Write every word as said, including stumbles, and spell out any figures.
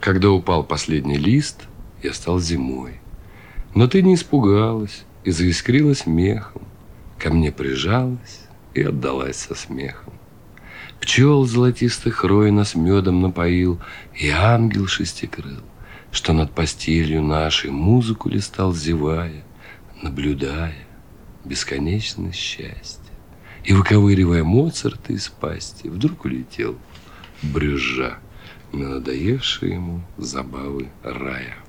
Когда упал последний лист, я стал зимой. Но ты не испугалась и заискрилась мехом, ко мне прижалась и отдалась со смехом. Пчел золотистых рой нас медом напоил, и ангел шестикрыл, что над постелью нашей музыку листал, зевая, наблюдая бесконечное счастье. И, выковыривая Моцарта из пасти, вдруг улетел, брюзжа, на надоевшие ему забавы рая.